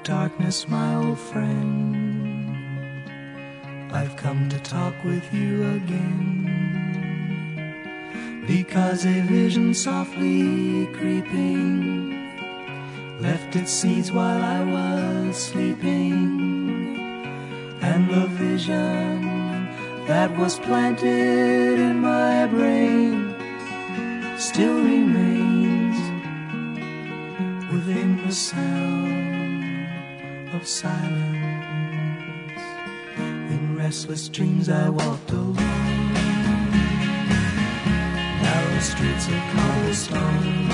darkness, my old friend, I've come to talk with you again, because a vision softly creeping left its seeds while I was sleeping, and the vision that was planted in my brain still remains within the sound of silence. In restless dreams I walked alone, narrow streets of cobblestone,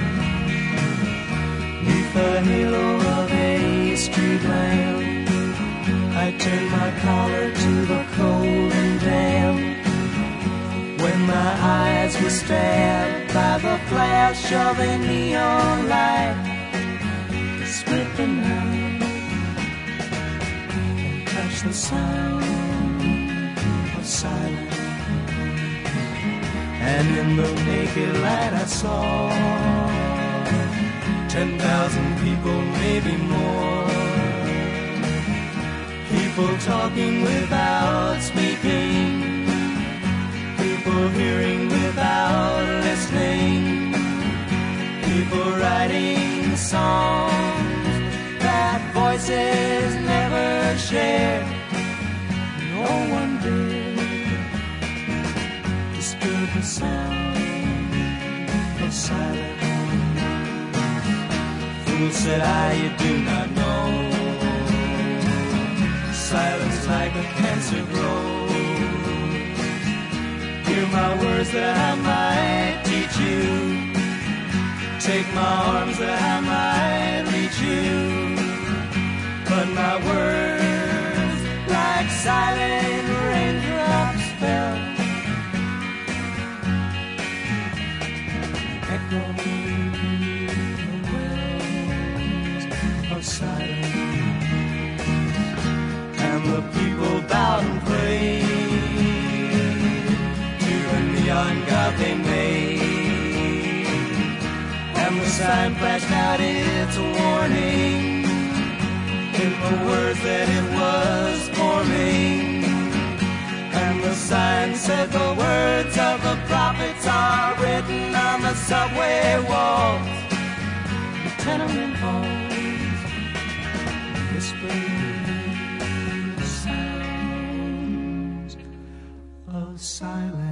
neath the halo of a street lamp. I turned my collar to the cold and damp, when my eyes were stabbed by the flash of a neon light. Split the night and touch the sound of silence, and in the naked light I saw 10,000 people, maybe more, people talking without speaking, people hearing without listening, people writing songs that voices never share. No one dared disturb the sound of silence. Fool, said I, you do not know, silence like a cancer grows. Hear my words that I might teach you, take my arms that I might reach you, but my words like silent raindrops fell, echoing the wells of silence. And the people bowed and prayed to the neon god they made, and the sign flashed out its warning in the words that it was forming. And the sign said the words of the prophets are written on the subway walls, the tenement halls, whispering of silence.